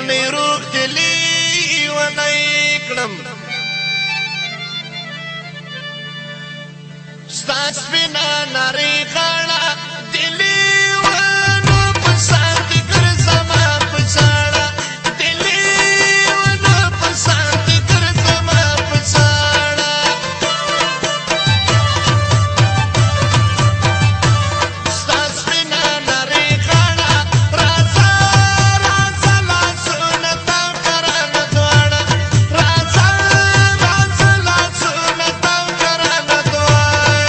لیونی روغ دی لیونی کړم ستا سپینا نری غاړه دی لیونو په سان دې ګرځما په ژړا دی لیونو په سان دې ګرځما په ژړا ستا سپینا نری غاړه راځه راځه لاسونه تاو کرانه دواړه راځه راځه لاسونه تاو کرانه دواړه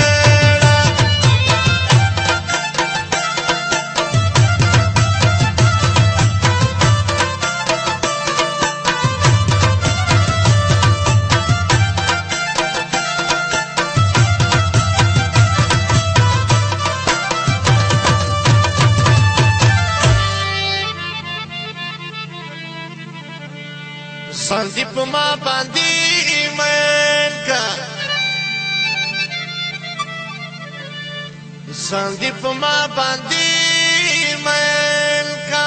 سندیپ ما باندې من کا سندیپ ما باندې من کا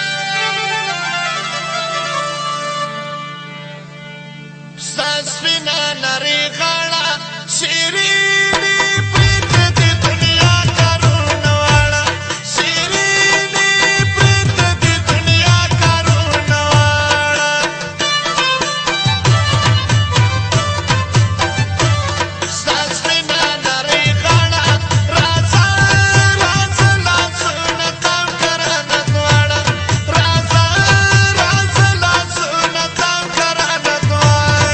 ساسپینا نری غاړه شیرینی پریت دی دنیا کارونه واړه شیرینی پریت دی دنیا کارونه واړه ساسپینا نری غاړه راځه راځه لاسونه تاو کرانه دواړه راځه راځه لاسونه تاو کرانه دواړه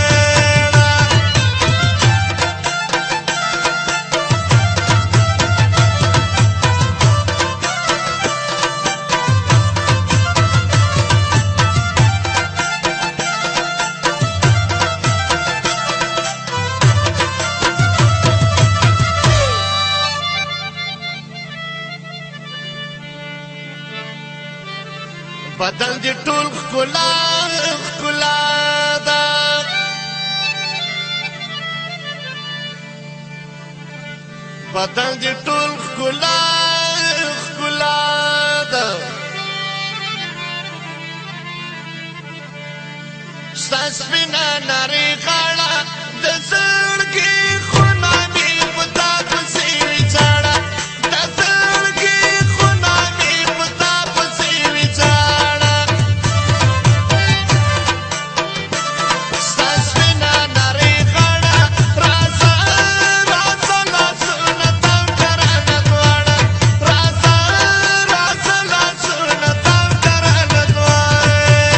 بدن دې ټول ښکلا ښکلا ده بدن دې ټول ښکلا ښکلا ده ستا سپینا نری غاړه د زړګي خونه مې په تا پسې ویجاړه د زړګي خونه مې په تا پسې ویجاړه ستا سپینا نری غاړه راځه راځه لاسونه تاو کرانه دواړه راځه راځه لاسونه تاو کرانه دواړه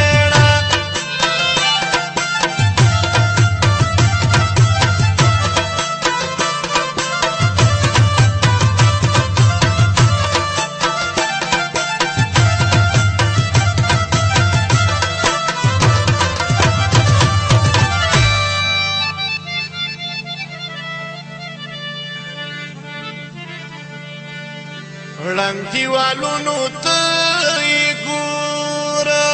ړنګ دیوالونو ته یې ګوره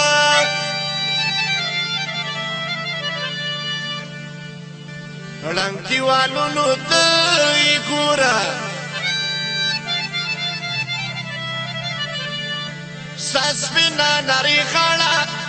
ړنګ دیوالونو ته یې ګوره ستا سپینا نری غاړه